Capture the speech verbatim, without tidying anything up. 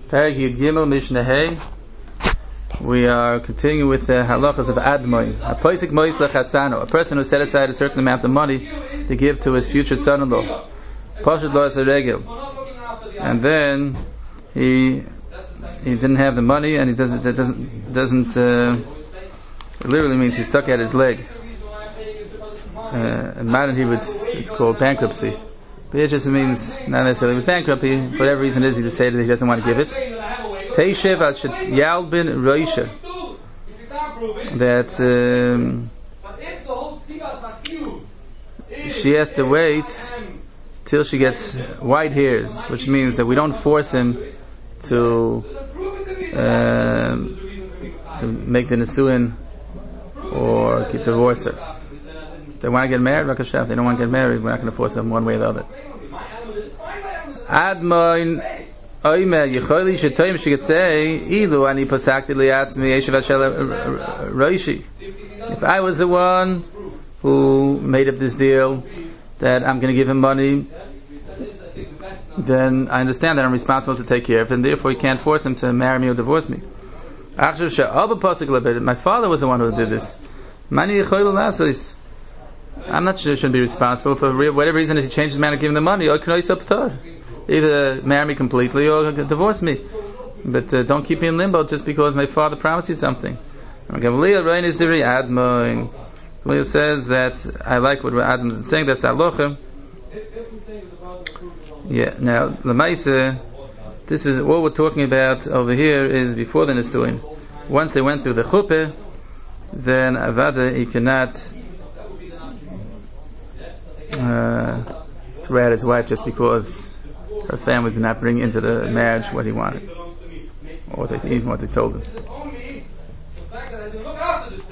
Perek Yud Gimel Mishnah Hey. We are continuing with the halachas of Admoin. A poisik mois lechasano, a person who set aside a certain amount of money to give to his future son-in-law. Pashut lo as a regel, and then he he didn't have the money, and he doesn't it doesn't doesn't. Uh, it literally means he stuck out his leg. Uh, in modern Hebrew, it's, it's called bankruptcy. But it just means not necessarily he was bankrupt. He, for whatever reason it is, he decided that he doesn't want to give it. Teishev al shet yalbin roisha. That um, she has to wait till she gets white hairs, which means that we don't force him to um, to make the nisuin or get divorced her. They want to get married, Rakashav. If they don't want to get married, we're not going to force them one way or the other. Admoin oime yicholi shetoim. She could say, "Ilu ani pasakti liatzmi yeshiv hashel roishi." If I was the one who made up this deal that I'm going to give him money, then I understand that I'm responsible to take care of him. Therefore, you can't force him to marry me or divorce me. My father was the one who did this. Mani yicholi lasos. I'm not sure he shouldn't be responsible for whatever reason. If he changed his man to give him the money, either marry me completely or divorce me. But uh, don't keep me in limbo just because my father promised you something. Gamliel says that I like what Adam is saying. That's the halacha. Yeah. Now, Lamaisa, this is what we're talking about over here is before the Nisuin. Once they went through the chuppah, then Avada he cannot Uh, throw out his wife just because her family did not bring into the marriage what he wanted, or what they, even what they told him.